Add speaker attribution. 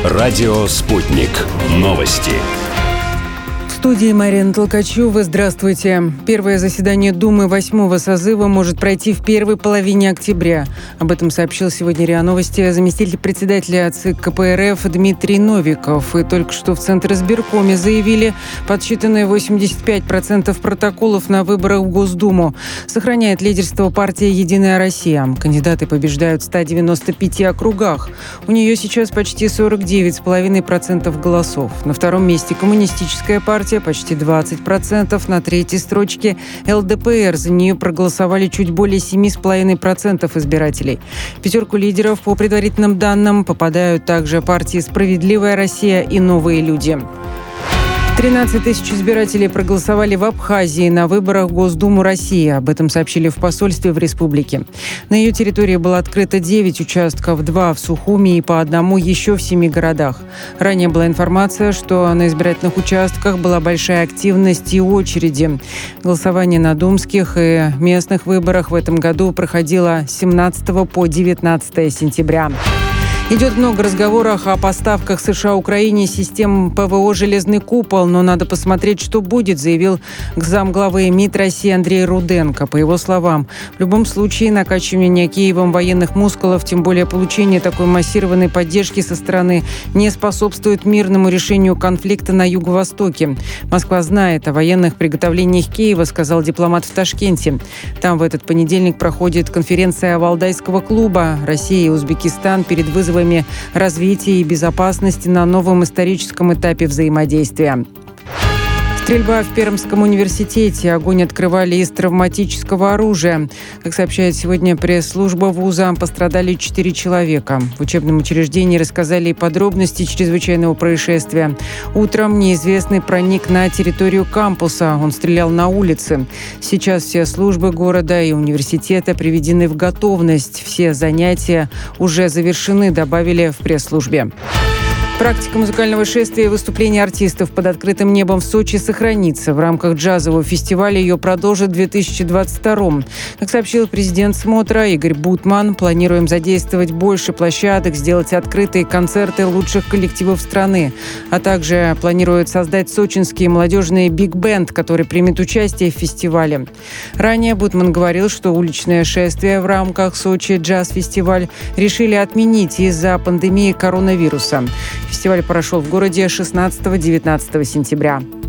Speaker 1: Радио «Спутник». Новости.
Speaker 2: В студии Марина Толкачева. Здравствуйте. Первое заседание Думы 8-го созыва может пройти в первой половине октября. Об этом сообщил сегодня РИА Новости заместитель председателя ЦИК КПРФ Дмитрий Новиков. И только что в Центризбиркоме заявили, подсчитаны 85% протоколов на выборах в Госдуму. Сохраняет лидерство партия «Единая Россия». Кандидаты побеждают в 195 округах. У нее сейчас почти 49,5% голосов. На втором месте коммунистическая партия, почти 20%. На третьей строчке ЛДПР. За нее проголосовали чуть более 7,5% избирателей. В пятерку лидеров по предварительным данным попадают также партии «Справедливая Россия» и «Новые люди». 13 тысяч избирателей проголосовали в Абхазии на выборах в Госдуму России. Об этом сообщили в посольстве в республике. На ее территории было открыто 9 участков, 2 в Сухуми и по одному еще в 7 городах. Ранее была информация, что на избирательных участках была большая активность и очереди. Голосование на думских и местных выборах в этом году проходило с 17 по 19 сентября. Идет много разговоров о поставках США Украине систем ПВО «Железный купол», но надо посмотреть, что будет, заявил замглавы МИД России Андрей Руденко. По его словам, в любом случае накачивание Киевом военных мускулов, тем более получение такой массированной поддержки со стороны, не способствует мирному решению конфликта на Юго-Востоке. Москва знает о военных приготовлениях Киева, сказал дипломат в Ташкенте. Там в этот понедельник проходит конференция Валдайского клуба. Россия и Узбекистан перед вызовами развития и безопасности на новом историческом этапе взаимодействия. Стрельба в Пермском университете. Огонь открывали из травматического оружия. Как сообщает сегодня пресс-служба вуза, пострадали 4 человека. В учебном учреждении рассказали подробности чрезвычайного происшествия. Утром неизвестный проник на территорию кампуса. Он стрелял на улице. Сейчас все службы города и университета приведены в готовность. Все занятия уже завершены, добавили в пресс-службе. Практика музыкального шествия и выступления артистов под открытым небом в Сочи сохранится. В рамках джазового фестиваля ее продолжат в 2022. Как сообщил президент смотра Игорь Бутман, планируем задействовать больше площадок, сделать открытые концерты лучших коллективов страны. А также планируют создать сочинский молодежный биг-бенд, который примет участие в фестивале. Ранее Бутман говорил, что уличное шествие в рамках Сочи джаз-фестиваль решили отменить из-за пандемии коронавируса. Фестиваль прошел в городе 16-19 сентября.